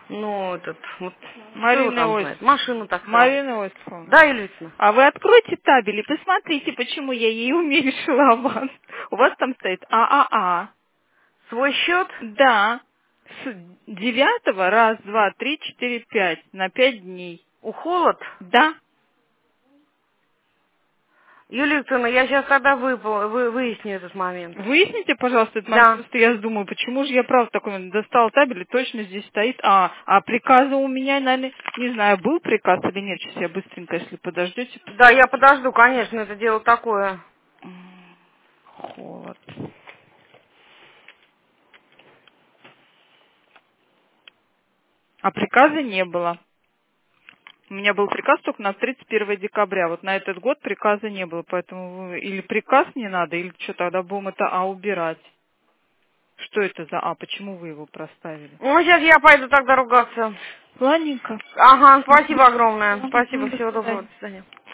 Ну, этот, вот, кто его Марина там знает? Иосифовна. Машину так сказал. Марина Иосифовна. Да, Юлицына? А вы откройте табель и посмотрите, почему я ей уменьшила аванс. У вас там стоит ААА. Свой счет? Да. С 9-го, раз, два, три, четыре, пять. На 5 дней. У холод? Да. Юлия Викторовна, я сейчас тогда выясню этот момент. Выясните, пожалуйста, этот момент, Да. потому что я думаю, почему же я правда такой достала табель, и точно здесь стоит приказа у меня, наверное, не знаю, был приказ или нет, сейчас я быстренько, если подождете. Да, я подожду, конечно, это дело такое. Холод. А приказа не было. У меня был приказ только на 31 декабря. Вот на этот год приказа не было, поэтому или приказ не надо, или что, тогда будем это убирать. Что это за Почему вы его проставили? Ну, сейчас я пойду тогда ругаться. Ладненько. Ага, спасибо огромное. Спасибо, До всего доброго, свидания. до свидания.